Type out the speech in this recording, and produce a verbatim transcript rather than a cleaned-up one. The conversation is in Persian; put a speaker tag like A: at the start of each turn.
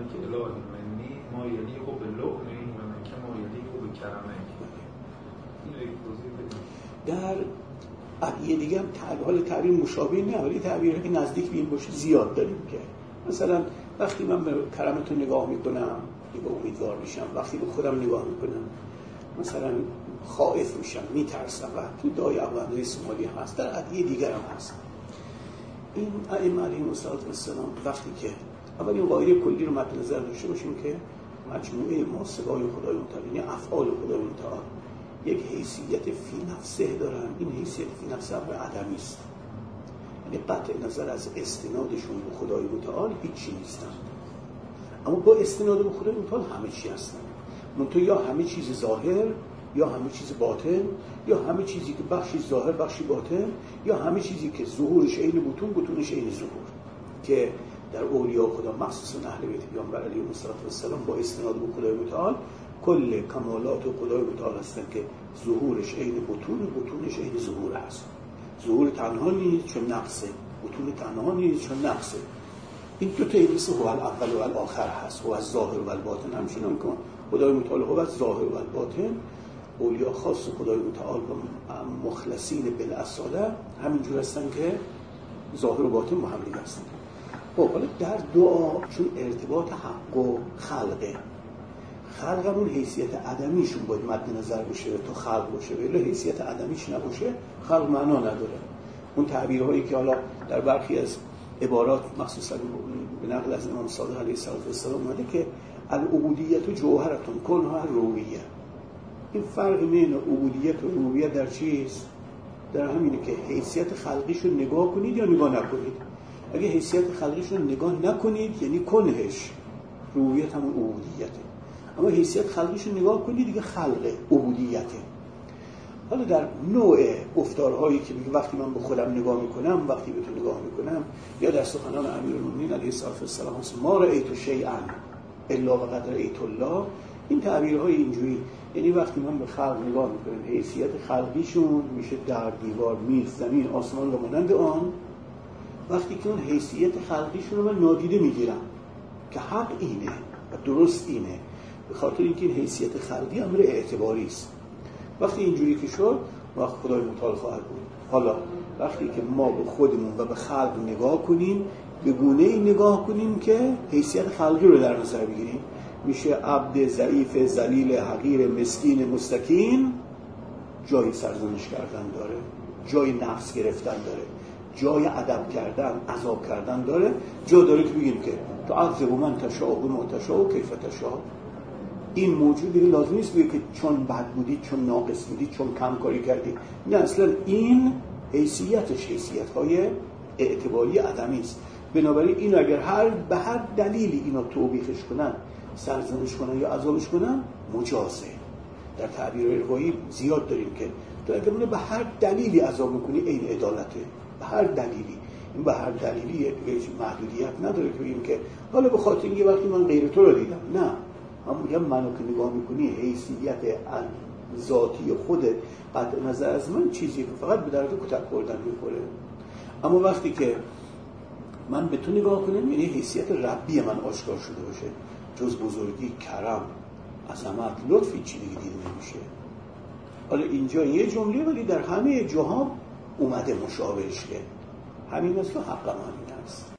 A: که اله منی ما یلیق باللؤمی و منک ما یلیق بکرمک. این رو یک توضیح بدیم.
B: در یه دیگه هم حال تعبیر مشابه نه، ولی تعبیری که نزدیک به این باشه زیاد داریم که مثلا وقتی من به کرمتون نگاه میکنم به امیدوار میشم، وقتی به خودم نگاه میکنم مثلا خائف میشم، میترسم و تو دعای اولای سومالی هست، در ادعیه دیگر هم هست. این ائمه علیهم السلام وقتی که اول این قاعده کلی رو مد نظر داشته باشیم که مجموعه ما صدای خدای متعال، یعنی افعال خدای متعال یک حیثیت فی نفسه دارن. این حیثیت فی نفسه امر عدمی است، یعنی قطع نظر از استنادشون به خدای متعال هیچی نیستن، اما با استناد به خدای متعال همه چی هستن. منتها یا همه چیز ظاهر یا همه چیز باطن، یا همه چیزی که بخشی ظاهر بخشی باطن، یا همه چیزی که ظهورش عین بطون بطونش عین ظهور، که در اولیاء خدا مخصوصا اهل بیت پیامبر علیهم السلام با استناد به خدای متعال کل کمالات و خدای متعال هستن که ظهورش عین بطون بطونش عین ظهور هست. ظهور تنها نیست چون نقصه، بطون تنها نیست چون نقصه. این دو تا مثل هو الاول و الاخر هست، هو از ظاهر و الباطن. همچنان که خدای متعال هو از ظاهر و الباطن، اولیاء خاص خدای متعال و مخلصین بالاصاله همینجور هستن که ظاهر و باطن با هم دیگه هستن. خب حالا در دعا چون ارتباط حق و خلقه، خلق همون حیثیت عدمیشون باید مد نظر بشه تو خلق باشه، ولی حیثیت عدمیش نباشه خلق معنا نداره. اون تعبیرهایی که حالا در برخی از عبارات مخصوصا به نقل از امام صادق علیه السلام اومده که العبودیت جوهرتون کنها رویه. این فرق بین عبودیت و ربوبیت در چیست؟ در همینه که حیثیت خلقیش رو نگاه کنید یا نگاه نکنید. اگه حیثیت خلقیش رو نگاه نکنید یعنی کنهش، ربوبیت همون عبودیته. اما حیثیت خلقیش رو نگاه کنید دیگه خلقه، عبودیته. حالا در نوع گفتارهایی که میگه وقتی من به خودم نگاه میکنم، وقتی به تو نگاه میکنم، یا در سخنان امیرالمومنین علیه السلام هست ما رأیت شیئا الا وقد رأیت الله. این تعبیرهای اینجوری، یعنی وقتی من به خلق نگاه میکنم حیثیت خلقیشون میشه در دیوار، میز، زمین، آسمان و مانند آن. وقتی که اون حیثیت خلقیشون رو من نادیده میگیرم که حق اینه و درست اینه، به خاطر اینکه این حیثیت خلقی امر اعتباری است. وقتی اینجوری که شد وقت خدای متعال خواهد بود. حالا وقتی که ما به خودمون و به خلق نگاه کنیم، به گونه ای نگاه کنیم که حیثیت خلقی رو در نظر بگیریم، میشه عبد ضعیف ذلیل حقیر مسکین مستکین جای سرزنش کردن داره، جای نفس گرفتن داره، جای ادب کردن، عذاب کردن داره. جا داره که بگیم که تعذب من تشاء و ما تشاء و کیف تشاء. این موجود دیگه لازم نیست بگه که چون بد بودی، چون ناقص بودی، چون کم کاری کردی. نه، اصلا این حیثیتش حیثیت‌های اعتباری عدمی است. بنابراین اینو اگر هر به هر دلیلی اینا توبیخش کنن، سرزنش کنن یا عذابش کنن، مجازه. در تعبیر روایی زیاد داریم که تو اگر اونو به هر دلیلی عذاب میکنی این عدالته، به هر دلیلی. این به هر دلیلی هیچ محدودیت نداره که بگیم که حالا به خاطر اینکه وقتی من غیر تو رو دیدم، نه، همون میگم منو که نگاه میکنی حیثیت ذاتی خود قطع نظر از من چیزی که فقط به درد کتک خوردن میخوره. اما وقتی که من به تو نگاه کنم یعنی حیثیت ربی من آشکار شده باشه، جز بزرگی، کرم، عظمت، لطفی چی دیگه دیده نمیشه. حالا اینجا یه جمله ولی در همه جاها اومده مشابهش که همین است و حق همین است.